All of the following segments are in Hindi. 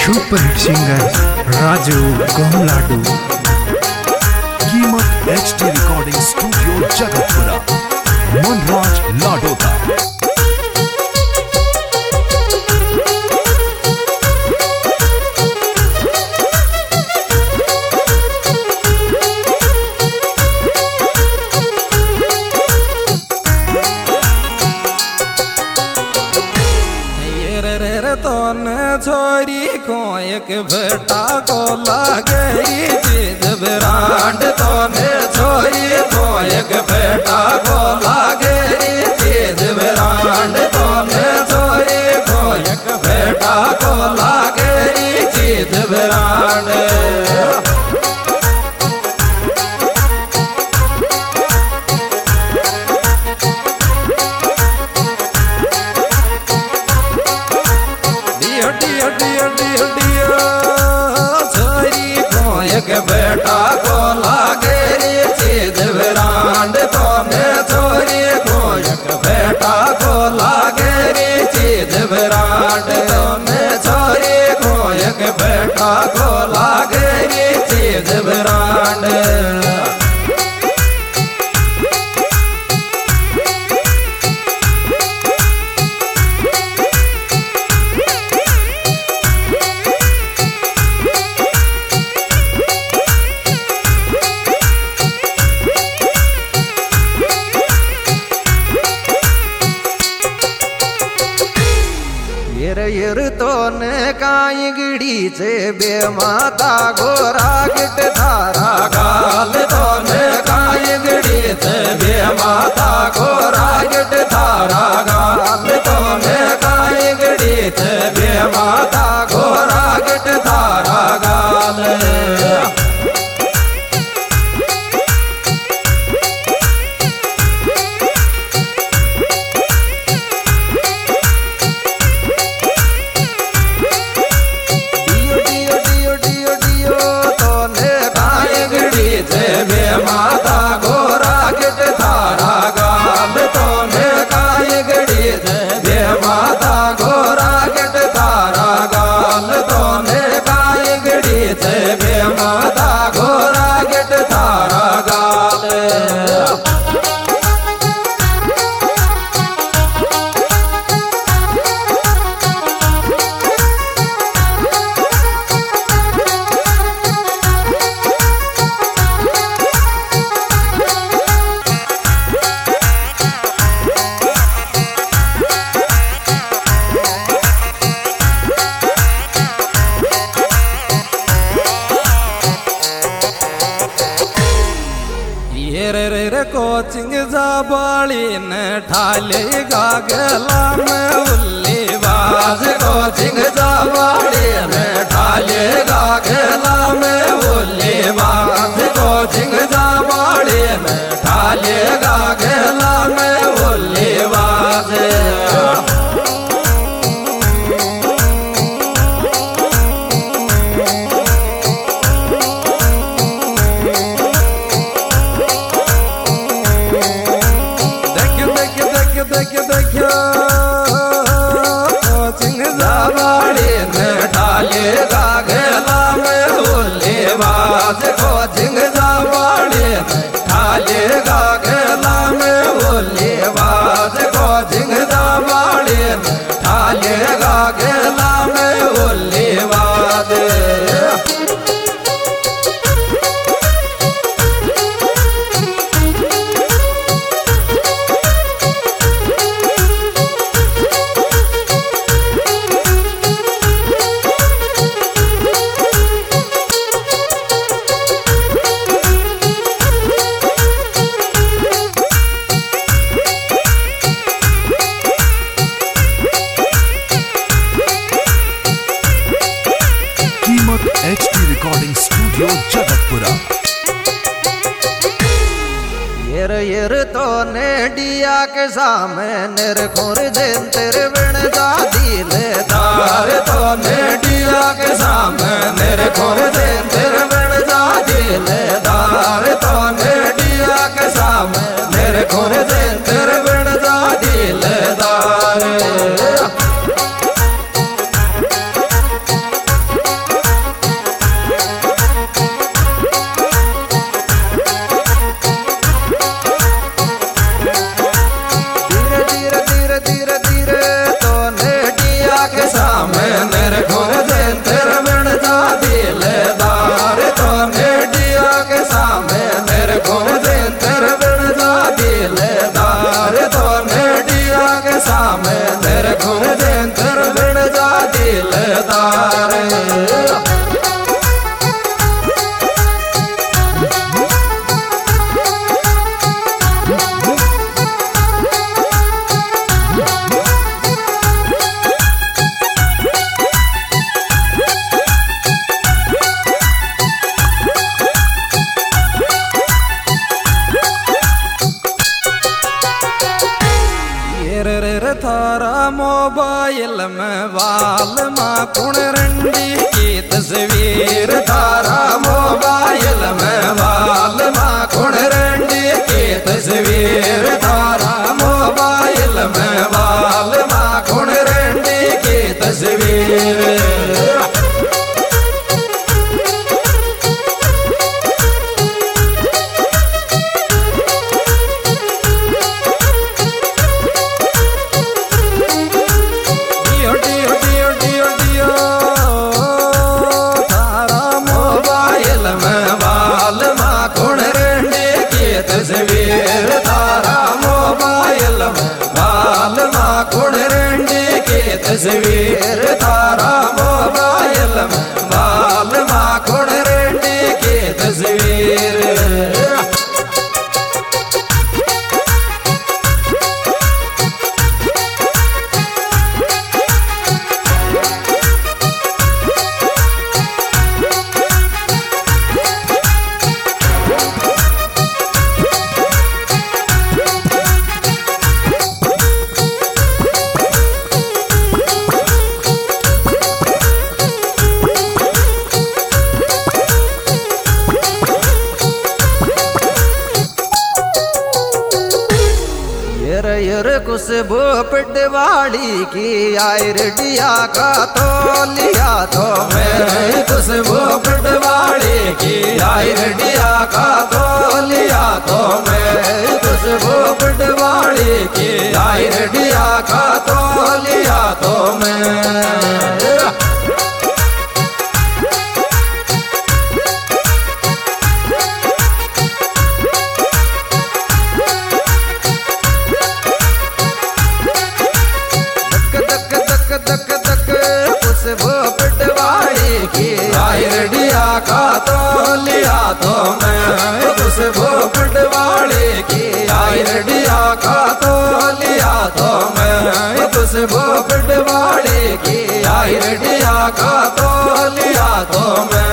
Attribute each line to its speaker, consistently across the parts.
Speaker 1: Super hit singer Raju Gohladu.
Speaker 2: कीमत HD recording studio Jagatpura, Manraj Ladoda.
Speaker 3: छोरी को एक बेटा को लागरी चीज ब्रांड तो ने छोरी को एक बेटा को लागरी चीज ब्रांड तो ने छोरी को एक बेटा को लागरी चीज ब्रांड। एक बेटा को लागरी चीज ब्रांड तो ने छोरी को एक बेटा को लागरी चीज ब्रांड तो ने छोरी को एक बेटा को लागरी चीज ब्रांड। यर तो ने काई गिड़ी से बे माता गोरा गिट थारा गाल तो ने काई गिड़ी से बे माता गोरा गिट थारा गाल तो ने काई गिड़ी से बे माता गोरा गिट थारा गाल। माता गोरा गिट थारा गाल तो ने काई गड़ी दे माता गोरा गिट थारा गाल तो ने काई गड़ी दे माता गोरा गिट थारा गाल। कोचिंग जाबाली ने ठाले गागला में उल्ली बाज कोचिंग जाबाली ने ठाले गागला में उल्ली बाज कोचिंग जाबाली ने ठाले गागला में उल्ली बाज। देखियो कोचिंग जाबाड़ी ने ठाले गागला में उल्ली बाज कोचिंग जाबाड़ी ने ठाले गागला में उल्ली बाज कोचिंग जाबाड़ी ने ठाले गागला में उल्ली बाज।
Speaker 2: HD recording studio Jagatpura.
Speaker 3: यर तो ने डिया के सामने निर खोर देन तेरे बिन जा दिले दार तो ने डिया के सामने निर खोर देन तेरे बिन जा दिले दार तो ने डिया के सामने निर खोर देन तेरे बिन जा दिले दार। कुण रंडी की तस्वीर तारा मोबाइल में वाल माँ कुण रंडी की तस्वीर तारा मोबाइल में वाल माँ कुण रंडी की तस्वीर तस्वीर तारा मोबाइल में वाल माँ कुण रंडी की तस्वीर तारा मोबाइल में वाल माँ कुण रंडी की तस्वीर यर खुशबू पिटवाड़ी की आयरडिया का तो लिया तो मैं खुशबू पिटवाड़ी की आयरडिया का तो लिया तो मैं खुशबू पिटवाड़ी की आयरडिया का तो लिया तो मैं आयरडिया का तो लिया तो मैं खुशबू पिटवाड़ी की आयरडिया का तो लिया तो मैं खुशबू पिटवाड़ी की आयरडिया का तो लिया तो मैं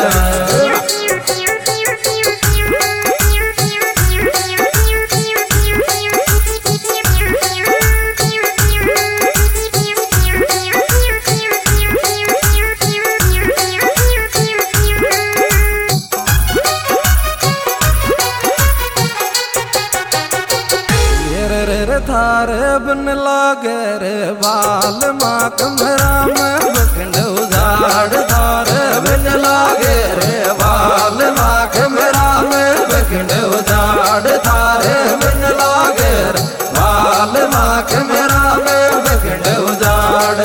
Speaker 3: थारे बन लागे रे बाल माँ कमरा में बखंड उजाड़ थारे बन लागे रे बाल माँ कमरा में बखंड उजाड़ थारे बन लागे रे बाल माँ कमरा में बखंड उजाड़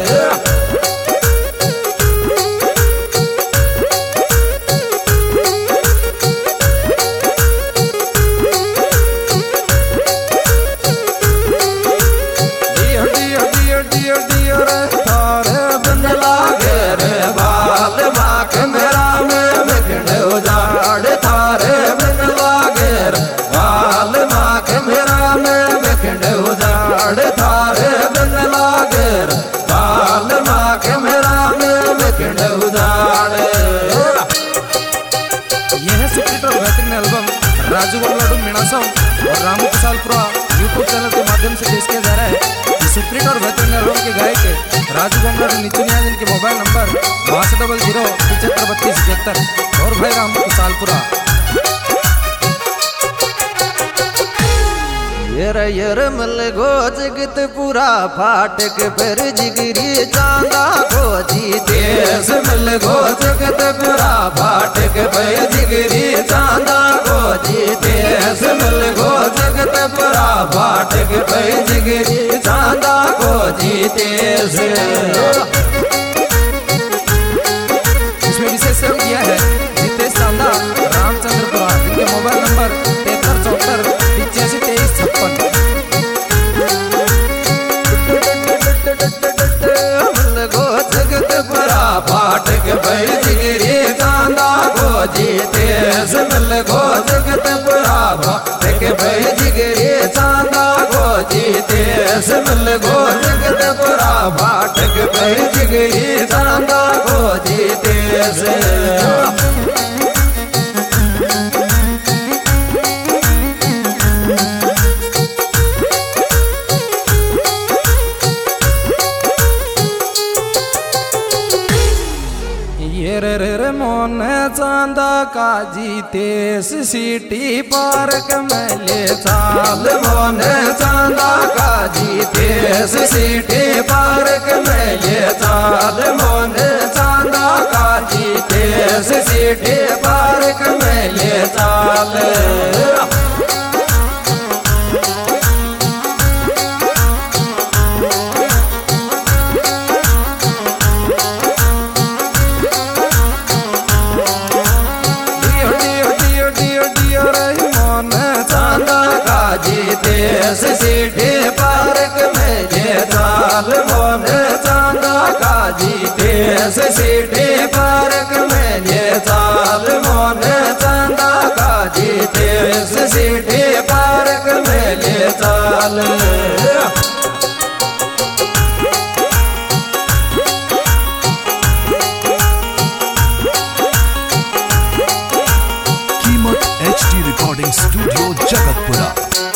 Speaker 3: राजू गोमलाडू मीणा सॉन्ग और रामू कसालपुरा यूट्यूब चैनल के माध्यम से पेश किया जा रहा है। इस सुप्रीट और बेहतरीन एल्बम के गायक राजू गोमलाडू निचुनिया जिनके मोबाइल नंबर 6200 और भाई रामू कसालपुरा। यर मल गो जगत पूरा फाटक पर जिगरी चांदा खोजी देश मल गो जगत पूरा फाटक पर जिगरी चांदा खोजी देश मल गो जगत पूरा फाटक पर जिगरी चांदा खोजी देश। इसमें विशेष सहयोग किया है जितेश चांदा रामचंद्रपुरा जिनके मोबाइल नंबर 7374 852356। फाटक भाई जिगरी चांदा को जीते मिल गो जगत पुरा फाटक भाई जिगरी चांदा को जीते मिल गो जगत पुरा फाटक भाई जिगरी चांदा को जीते ये रे मोन चांदा काजी तेस सिटी पार्क में ले चाल मोन चांदा काजी तेस सिटी पार्क में ले चाल मोन चांदा काजी तेस सिटी पार्क में ले चाल देश सिटी पार्क में ये चाल मोन चांदा काजी देश सिटी पार्क में ये चाल मोन चांदा काजी देश सिटी पार्क में ये चाल
Speaker 2: कीमत HD रिकॉर्डिंग स्टूडियो जगतपुरा।